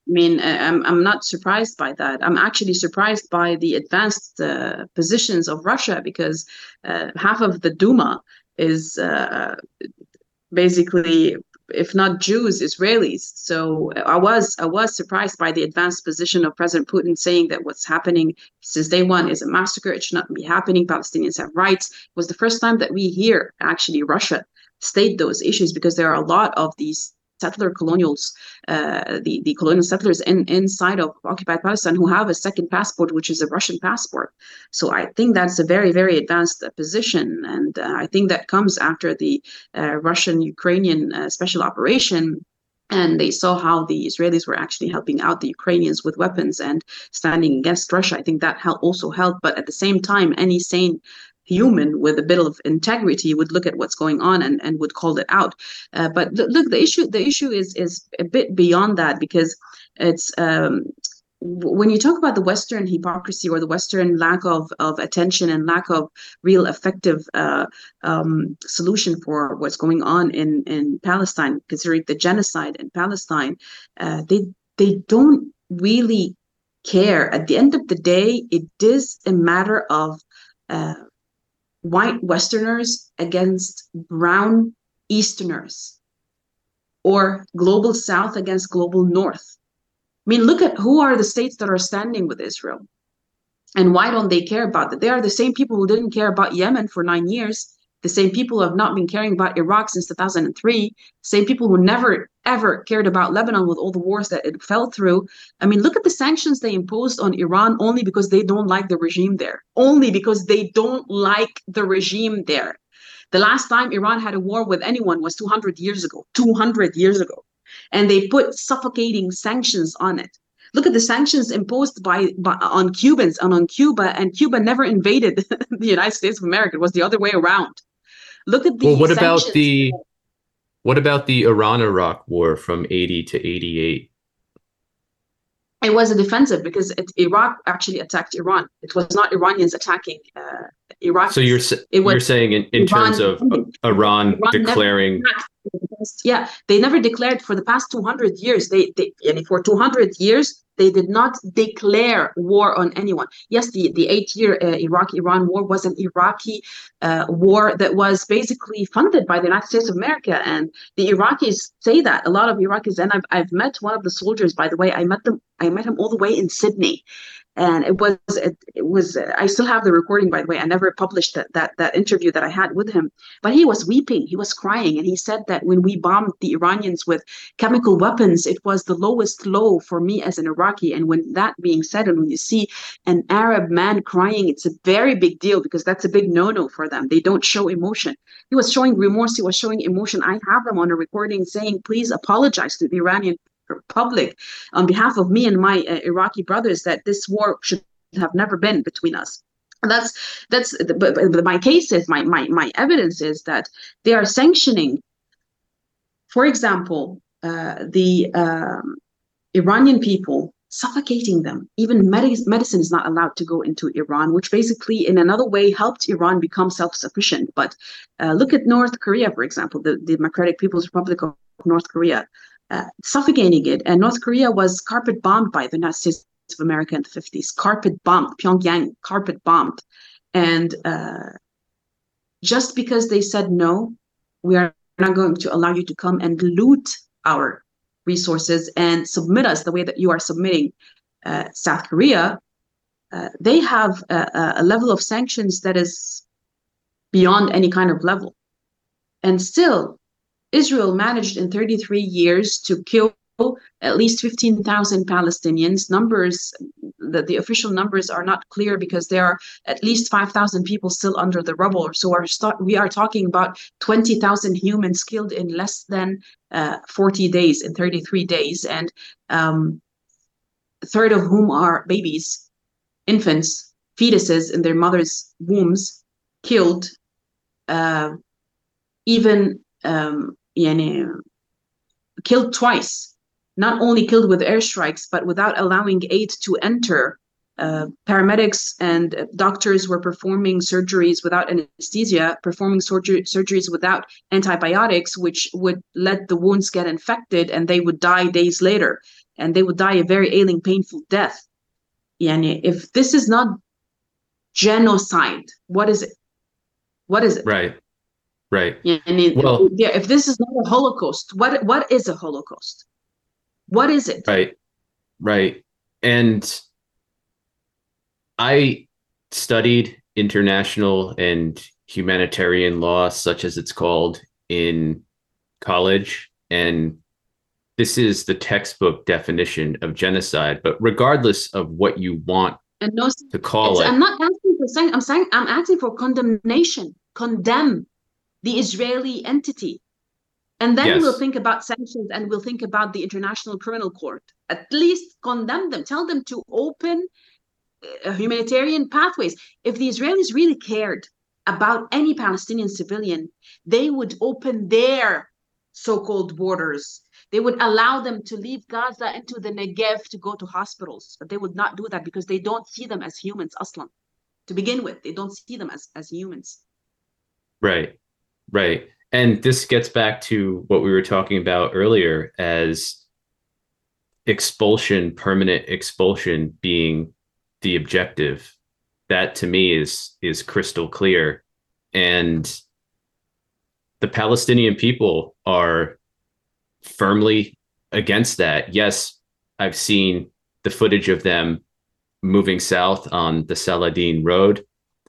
mean, I'm I'm not surprised by that. I'm actually surprised by the advanced uh, positions of Russia, because uh, half of the Duma is uh, basically, if not Jews, Israelis. So I was I was surprised by the advanced position of President Putin, saying that what's happening since day one is a massacre. It should not be happening. Palestinians have rights. It was the first time that we hear actually Russia state those issues, because there are a lot of these settler colonials, uh, the, the colonial settlers in, inside of occupied Palestine, who have a second passport, which is a Russian passport. So I think that's a very, very advanced uh, position. And uh, I think that comes after the uh, Russian-Ukrainian uh, special operation. And they saw how the Israelis were actually helping out the Ukrainians with weapons and standing against Russia. I think that help also helped. But at the same time, any sane human with a bit of integrity would look at what's going on and, and would call it out. Uh, but look, the issue the issue is is a bit beyond that, because it's um, when you talk about the Western hypocrisy or the Western lack of, of attention and lack of real effective uh, um, solution for what's going on in, in Palestine, considering the genocide in Palestine, uh, they they don't really care. At the end of the day, it is a matter of uh, white Westerners against brown Easterners, or global South against global North. I mean, look at who are the states that are standing with Israel, and why don't they care about that? They are the same people who didn't care about Yemen for nine years, the same people who have not been caring about Iraq since two thousand three, same people who never, ever cared about Lebanon with all the wars that it fell through. I mean, look at the sanctions they imposed on Iran only because they don't like the regime there. Only because they don't like the regime there. The last time Iran had a war with anyone was two hundred years ago, two hundred years ago. And they put suffocating sanctions on it. Look at the sanctions imposed by, by on Cubans and on Cuba, and Cuba never invaded the United States of America. It was the other way around. Look at the well, what sanctions. about the what about the Iran-Iraq war from eighty to eighty-eight? It was a defensive, because it, Iraq actually attacked Iran. It was not Iranians attacking uh, Iraq. So you're it was, you're saying in, in Iran, terms of Iran, Iran declaring. Yeah, they never declared for the past two hundred years. They, they and for two hundred years, they did not declare war on anyone. Yes, the, the eight-year uh, Iraq-Iran war was an Iraqi uh, war that was basically funded by the United States of America. And the Iraqis say that. A lot of Iraqis, and I've, I've met one of the soldiers, by the way. I met them. I met him all the way in Sydney. And it was, it, it was, I still have the recording, by the way. I never published that, that, that interview that I had with him, but he was weeping, he was crying. And he said that when we bombed the Iranians with chemical weapons, it was the lowest low for me as an Iraqi. And when that being said, and when you see an Arab man crying, it's a very big deal, because that's a big no-no for them. They don't show emotion. He was showing remorse, he was showing emotion. I have them on a recording saying, please apologize to the Iranian public on behalf of me and my uh, Iraqi brothers, that this war should have never been between us. And that's that's but, but my case is my my my evidence is that they are sanctioning, for example, uh, the um, Iranian people, suffocating them. Even med- medicine is not allowed to go into Iran, which basically in another way helped Iran become self-sufficient. But uh, look at North Korea, for example, the, the Democratic People's Republic of North Korea. Uh, suffocating it. And North Korea was carpet bombed by the United States of America in the fifties. Carpet bombed. Pyongyang, carpet bombed. And uh, just because they said, no, we are not going to allow you to come and loot our resources and submit us the way that you are submitting uh, South Korea, uh, they have a, a level of sanctions that is beyond any kind of level. And still, Israel managed in thirty-three years to kill at least fifteen thousand Palestinians. Numbers, the, the official numbers are not clear, because there are at least five thousand people still under the rubble. So our start, we are talking about twenty thousand humans killed in less than uh, forty days, in thirty-three days. And um, a third of whom are babies, infants, fetuses in their mothers' wombs, killed. Uh, even um, Yani, killed twice, not only killed with airstrikes, but without allowing aid to enter. Uh, paramedics and doctors were performing surgeries without anesthesia, performing surgery, surgeries without antibiotics, which would let the wounds get infected and they would die days later. and they would die a very ailing, painful death. Yani, if this is not genocide, what is it? What is it? Right. Right. Yani, well, yeah, if this is not a Holocaust, what what is a Holocaust? What is it? Right. Right. And I studied international and humanitarian law, such as it's called, in college. And this is the textbook definition of genocide. But regardless of what you want and no, to call it, I'm not asking for saying, I'm saying, I'm asking for condemnation. Condemn the Israeli entity. And then yes. we'll think about sanctions and we'll think about the International Criminal Court. At least condemn them. Tell them to open uh, humanitarian pathways. If the Israelis really cared about any Palestinian civilian, they would open their so-called borders. They would allow them to leave Gaza into the Negev to go to hospitals. But they would not do that because they don't see them as humans, Aslan. To begin with, they don't see them as, as humans. Right, right. And this gets back to what we were talking about earlier as expulsion, permanent expulsion being the objective. That to me is is crystal clear. And the Palestinian people are firmly against that. Yes, I've seen the footage of them moving south on the Saladin Road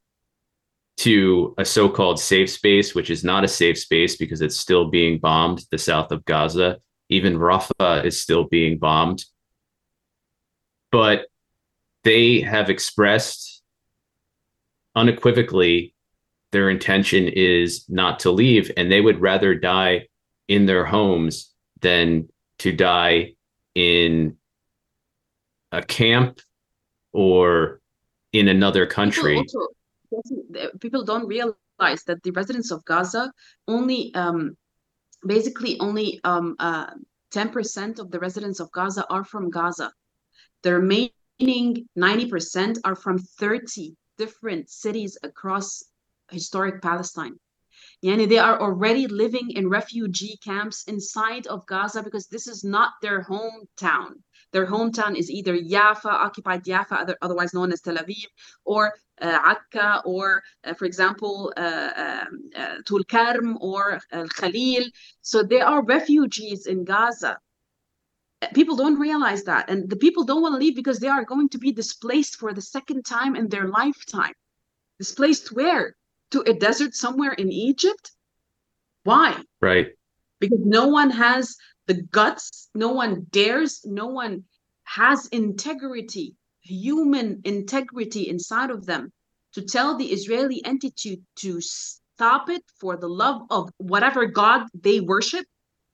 to a so-called safe space, which is not a safe space because it's still being bombed, the south of Gaza. Even Rafah is still being bombed. But they have expressed unequivocally their intention is not to leave, and they would rather die in their homes than to die in a camp or in another country. People, also, people don't realize that the residents of Gaza only, um, basically only um, uh, ten percent of the residents of Gaza are from Gaza. The remaining ninety percent are from thirty different cities across historic Palestine. Yani they are already living in refugee camps inside of Gaza because this is not their hometown. Their hometown is either Jaffa, occupied Jaffa, otherwise known as Tel Aviv, or uh, Akka, or, uh, for example, uh, um, uh, Tulkarm or uh, Khalil. So they are refugees in Gaza. People don't realize that. And the people don't want to leave because they are going to be displaced for the second time in their lifetime. Displaced where? To a desert somewhere in Egypt? Why? Right. Because no one has the guts, no one dares, no one has integrity, human integrity inside of them to tell the Israeli entity to stop it for the love of whatever God they worship.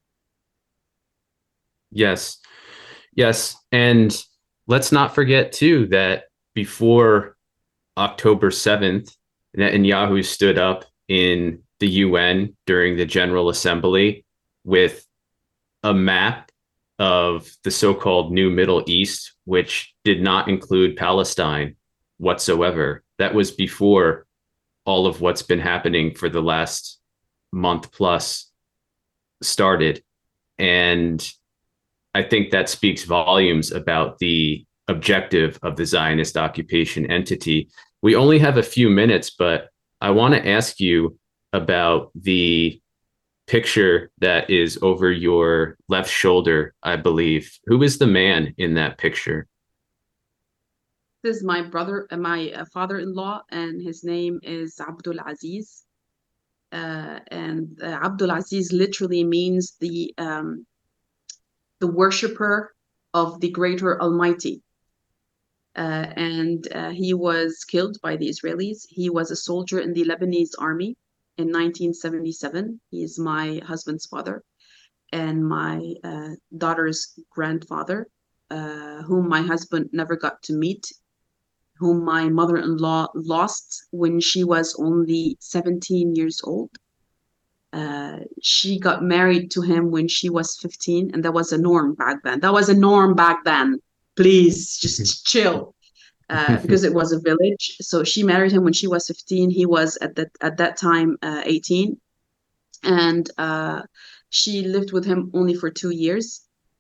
Yes. Yes. And let's not forget, too, that before October seventh, Netanyahu stood up in the U N during the General Assembly with a map of the so-called New Middle East, which did not include Palestine whatsoever. That was before all of what's been happening for the last month plus started. And I think that speaks volumes about the objective of the Zionist occupation entity. We only have a few minutes, but I want to ask you about the picture that is over your left shoulder, I believe. Who is the man in that picture? This is my brother, uh, my uh, father-in-law, and his name is Abdul Aziz. Uh, and uh, Abdul Aziz literally means the um, the worshiper of the greater Almighty. Uh, and uh, he was killed by the Israelis. He was a soldier in the Lebanese army in nineteen seventy-seven. He is my husband's father and my uh, daughter's grandfather, uh, whom my husband never got to meet, whom my mother-in-law lost when she was only seventeen years old. Uh, she got married to him when she was fifteen, and that was a norm back then. That was a norm back then. Please just chill, uh, because it was a village. So she married him when she was fifteen. He was at that at that time uh, eighteen, and uh, she lived with him only for two years.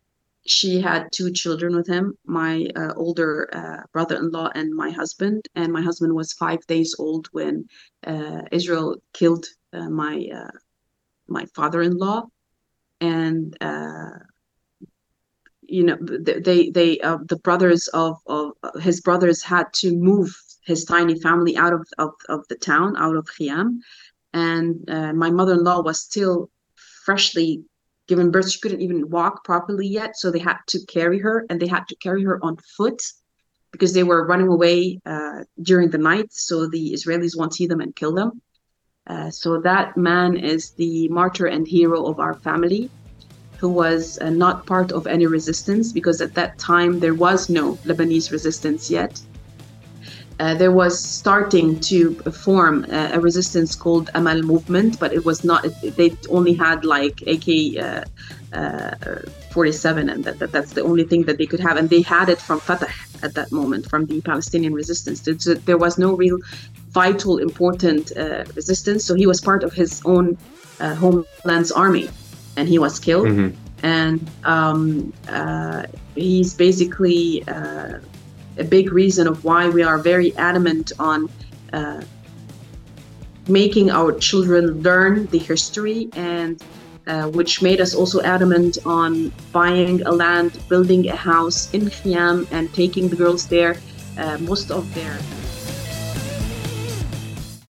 she had two children with him, my uh, older uh, brother-in-law and my husband. And my husband was five days old when uh, Israel killed uh, my uh, my father-in-law. And uh, you know, they they uh, the brothers of of his brothers had to move his tiny family out of of, of the town, out of Khiam. And uh, my mother-in-law was still freshly given birth. She couldn't even walk properly yet, so they had to carry her, and they had to carry her on foot because they were running away uh, during the night, so the Israelis won't see them and kill them. Uh, so that man is the martyr and hero of our family, who was uh, not part of any resistance, because at that time there was no Lebanese resistance yet. Uh, there was starting to form uh, a resistance called Amal movement, but it was not, it, they only had like A K forty-seven, and that, that that's the only thing that they could have. And they had it from Fatah at that moment, from the Palestinian resistance. So there was no real vital, important uh, resistance. So he was part of his own uh, homeland's army, and he was killed. Mm-hmm. And um, uh, he's basically uh, a big reason of why we are very adamant on uh, making our children learn the history, and uh, which made us also adamant on buying a land, building a house in Khiam, and taking the girls there. Uh, most of their